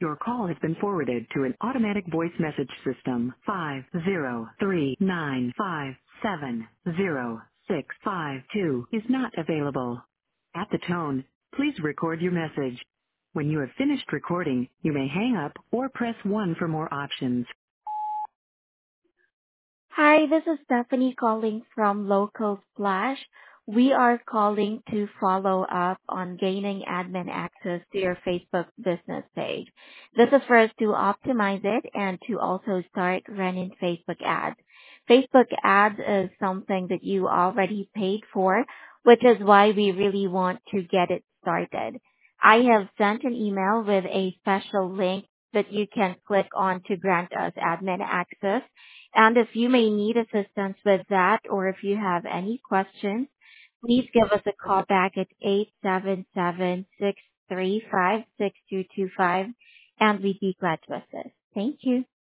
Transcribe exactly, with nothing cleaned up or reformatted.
Your call has been forwarded to an automatic voice message system. Five zero three nine five seven zero six five two is not available. At the tone, please record your message. When you have finished recording, you may hang up or press one for more options. Hi, this is Stephanie calling from Local Flash. We are calling to follow up on gaining admin access to your Facebook business page. This is for us to optimize it and to also start running Facebook ads. Facebook ads is something that you already paid for, which is why we really want to get it started. I have sent an email with a special link that you can click on to grant us admin access, and if you may need assistance with that or if you have any questions, please give us a call back at eight seven seven, six three five, six two two five and we'd be glad to assist. Thank you.